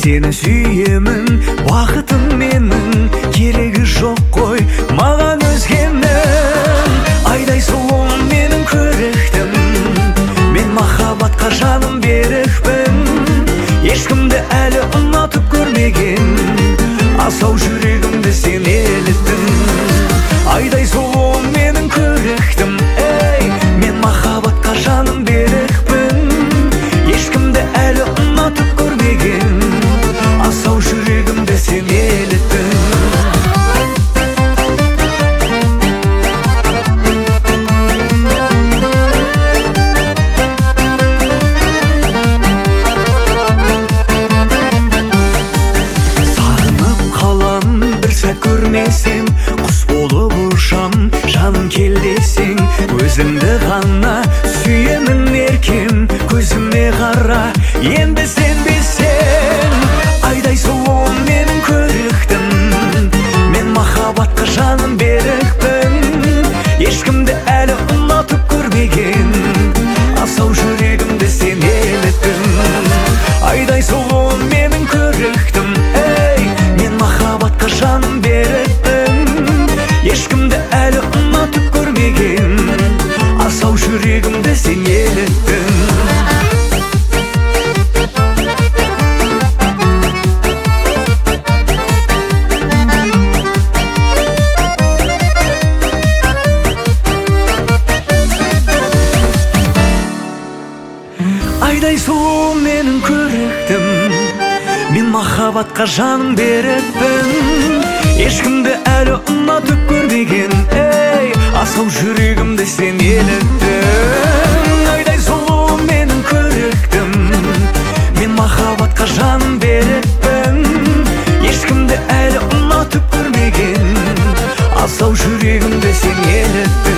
Seni sүйемін, уақытым менің, керегі жоқ қой маған өзгенің. Айдай сұлуым менің көріктім, мен махаббатқа жаным берікпін. Ешкімді әлі ұнатып көрмеген, асау жүрегімді сен еліттің. Айдай сұлуым менің көріктім, мен махаббатқа жаным берікпін. Ешкімді әлі ұнатып көрмеген, асау жүрегімді сен еліттің. Сағынып қалам бір сәт көрмесем, құс болып ұшам, жаным кел десең. Өзімді ғана сүйемін еркем, көзіме қара, енді сенбесең. Айдай сұлуым менің көріктім, мен махаббатқа жаным берікпін. Ешкімді әлі ұнатып көрмеген, асау жүрегімді сен еліттің. Айдай сұлуым менің көріктім, мен махаббатқа жаным берікпін. Ешкімді әлі ұнатып көрмеген, асау жүрегімді сен еліттің. Айдай сұлу менің көріктім, мен махаббатқа жаным берікпін. Ешкімді әлі ұнатып көрмеген, асау жүрегімді сен еліттің. Айдай сұлу менің көріктім, мен махаббатқа жаным берікпін. Ешкімді әлі ұнатып көрмеген, асау жүрегімді сен еліттің.